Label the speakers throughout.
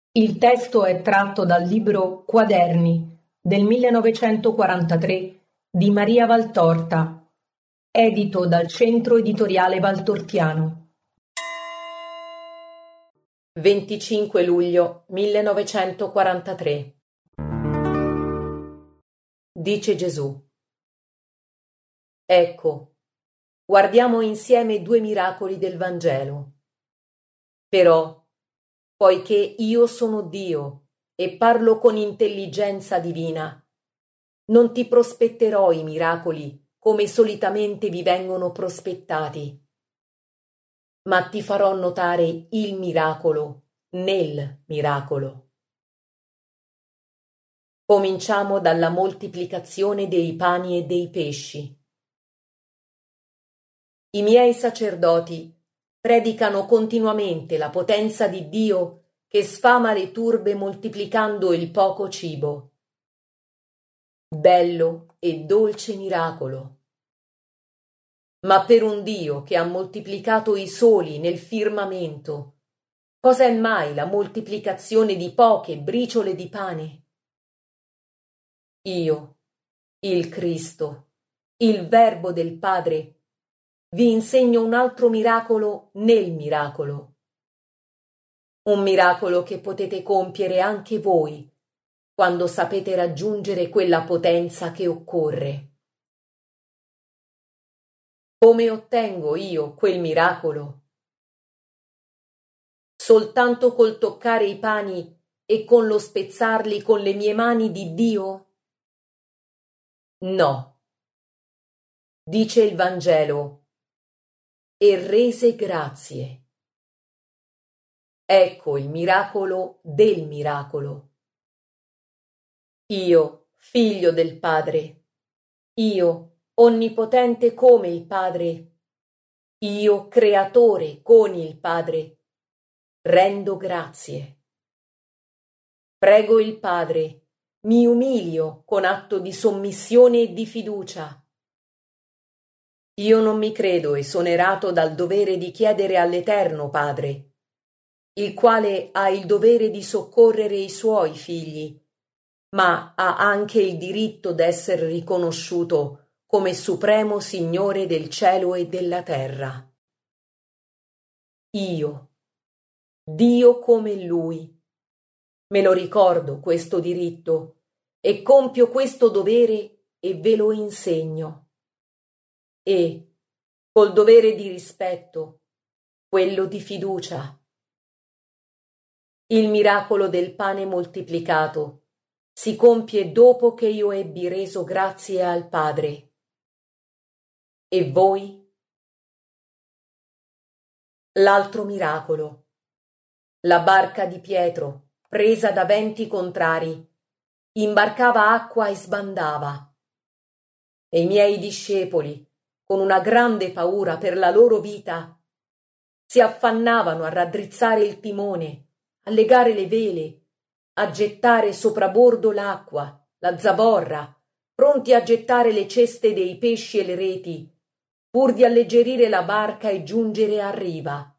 Speaker 1: Il testo è tratto dal libro Quaderni del 1943 di Maria Valtorta, edito dal Centro Editoriale Valtortiano. 25 luglio 1943. Dice Gesù: Ecco, guardiamo insieme due miracoli del Vangelo. Però, poiché io sono Dio e parlo con intelligenza divina, non ti prospetterò i miracoli come solitamente vi vengono prospettati, ma ti farò notare il miracolo nel miracolo. Cominciamo dalla moltiplicazione dei pani e dei pesci. I miei sacerdoti predicano continuamente la potenza di Dio che sfama le turbe moltiplicando il poco cibo. Bello e dolce miracolo. Ma per un Dio che ha moltiplicato i soli nel firmamento, cosa è mai la moltiplicazione di poche briciole di pane? Io, il Cristo, il Verbo del Padre, vi insegno un altro miracolo nel miracolo. Un miracolo che potete compiere anche voi quando sapete raggiungere quella potenza che occorre. Come ottengo io quel miracolo? Soltanto col toccare i pani e con lo spezzarli con le mie mani di Dio? No. Dice il Vangelo: e rese grazie. Ecco il miracolo del miracolo. Io, figlio del Padre, io, onnipotente come il Padre, io, creatore con il Padre, rendo grazie. Prego il Padre, mi umilio con atto di sommissione e di fiducia. Io non mi credo esonerato dal dovere di chiedere all'Eterno Padre, il quale ha il dovere di soccorrere i suoi figli, ma ha anche il diritto d'essere riconosciuto come supremo Signore del cielo e della terra. Io, Dio come Lui, me lo ricordo questo diritto e compio questo dovere e ve lo insegno. E, col dovere di rispetto, quello di fiducia. Il miracolo del pane moltiplicato si compie dopo che io ebbi reso grazie al Padre. E voi? L'altro miracolo. La barca di Pietro, presa da venti contrari, imbarcava acqua e sbandava. E i miei discepoli, con una grande paura per la loro vita, si affannavano a raddrizzare il timone, a legare le vele, a gettare soprabordo l'acqua, la zavorra, pronti a gettare le ceste dei pesci e le reti, pur di alleggerire la barca e giungere a riva.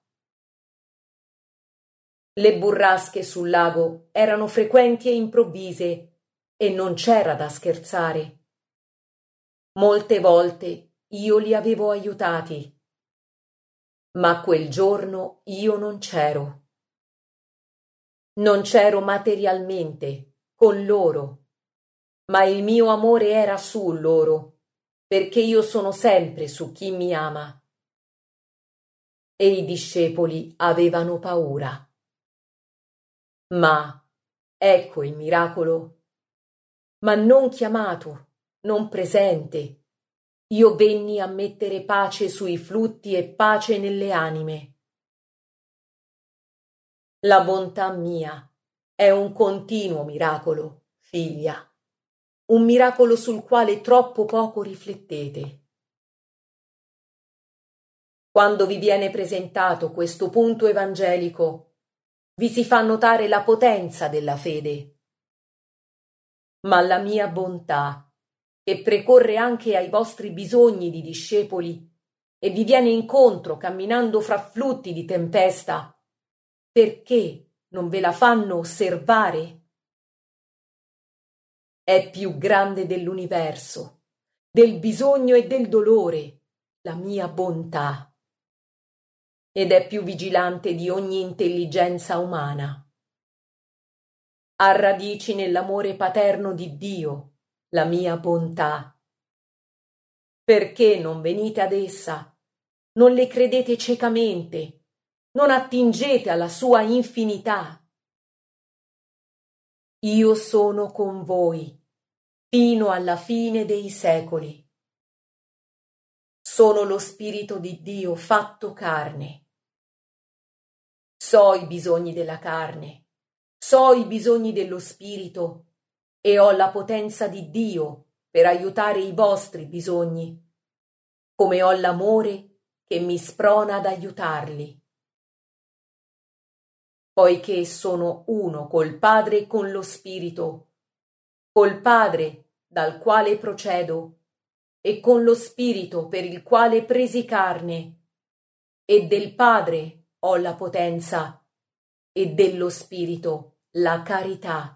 Speaker 1: Le burrasche sul lago erano frequenti e improvvise e non c'era da scherzare. Molte volte io li avevo aiutati, ma quel giorno io non c'ero. Non c'ero materialmente con loro, ma il mio amore era su loro, perché io sono sempre su chi mi ama. E i discepoli avevano paura. Ma, ecco il miracolo, ma non chiamato, non presente, io venni a mettere pace sui flutti e pace nelle anime. La bontà mia è un continuo miracolo, figlia, un miracolo sul quale troppo poco riflettete. Quando vi viene presentato questo punto evangelico, vi si fa notare la potenza della fede. Ma la mia bontà, che precorre anche ai vostri bisogni di discepoli e vi viene incontro camminando fra flutti di tempesta, perché non ve la fanno osservare? È più grande dell'universo, del bisogno e del dolore, la mia bontà, ed è più vigilante di ogni intelligenza umana. Ha radici nell'amore paterno di Dio, la mia bontà. Perché non venite ad essa? Non le credete ciecamente, non attingete alla sua infinità. Io sono con voi fino alla fine dei secoli. Sono lo Spirito di Dio fatto carne. So i bisogni della carne, so i bisogni dello Spirito e ho la potenza di Dio per aiutare i vostri bisogni, come ho l'amore che mi sprona ad aiutarli. Poiché sono uno col Padre e con lo Spirito, col Padre dal quale procedo e con lo Spirito per il quale presi carne, e del Padre ho la potenza e dello Spirito la carità.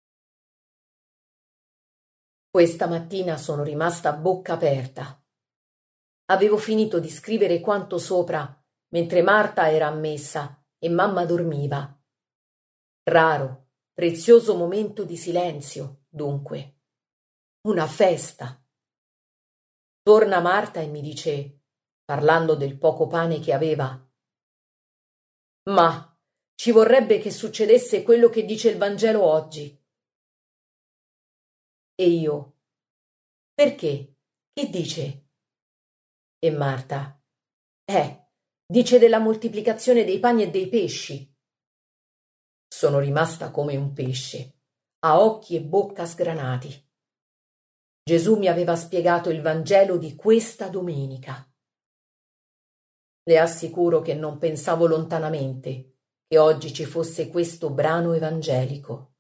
Speaker 1: Questa mattina sono rimasta a bocca aperta. Avevo finito di scrivere quanto sopra mentre Marta era a messa e mamma dormiva. Raro, prezioso momento di silenzio, dunque. Una festa. Torna Marta e mi dice, parlando del poco pane che aveva: «Ma ci vorrebbe che succedesse quello che dice il Vangelo oggi». E io: «Perché? Che dice?» E Marta: dice della moltiplicazione dei pani e dei pesci». Sono rimasta come un pesce, a occhi e bocca sgranati. Gesù mi aveva spiegato il Vangelo di questa domenica. Le assicuro che non pensavo lontanamente che oggi ci fosse questo brano evangelico.